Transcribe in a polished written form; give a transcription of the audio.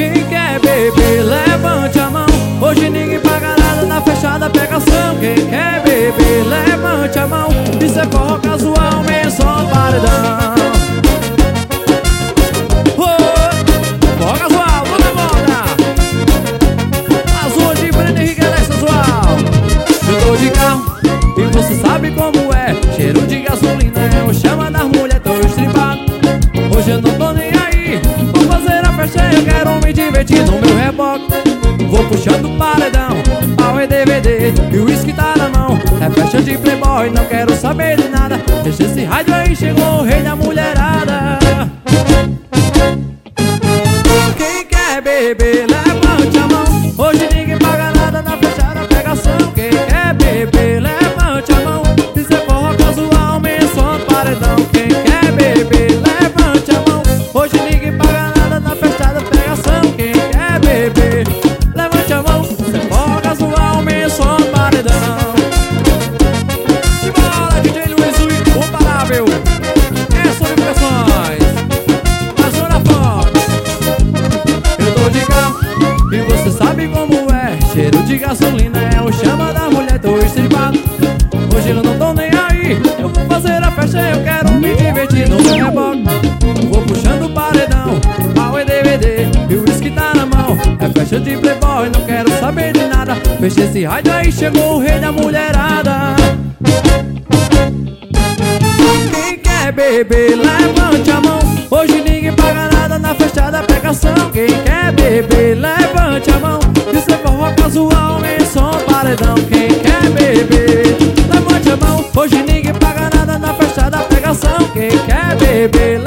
Quem quer beber, levante a mão. Hoje ninguém paga nada na fechada pegação. Quem quer beber, levante a mão. Isso é forró casual, menção paredão. Forró casual, toda moda. Azul de Breno Henrique, Alex casual. Eu tô de carro e você sabe como é. Cheiro de gasolina é o chama das mulheres, tô estribado. Hoje eu não tô nem aí. Vou fazer a festa, eu quero me divertir no meu reboque. Vou puxando o paredão, pau e DVD e o uísque tá na mão. É festa de playboy, não quero saber de nada. Deixa esse rádio aí, chegou o rei da mulherada. Quem quer beber, levante a mão. Hoje ninguém paga nada na festa da pegação. Quem quer beber, levante a mão. Isso é forró casual, menção paredão. Quem quer beber, levante a mão. Hoje ninguém paga nada na festa da pegação. Quem quer beber, levante a mão. Isso é forró casual, menção paredão. Simbora, DJ Luiz, o incomparável. É sobre pressões. Azul na Fox. Eu tô de carro e você sabe como é. Cheiro de gasolina é o chama da mulher, tô estribado. Hoje eu não tô nem aí. Eu vou fazer a festa, eu quero me divertir no meu reboque. Vou puxando o paredão, pau e DVD e o uísque tá na mão. É festa de playboy, não quero saber de nada. Fecha esse rádio aí, chegou o rei da mulherada. Quem quer beber, levante a mão. Hoje ninguém paga nada na festa da pegação. Quem quer beber, levante a mão. Isso é forró casual, menção paredão. Quem quer beber, levante a mão. Hoje ninguém paga nada na festa da pegação. Quem quer beber,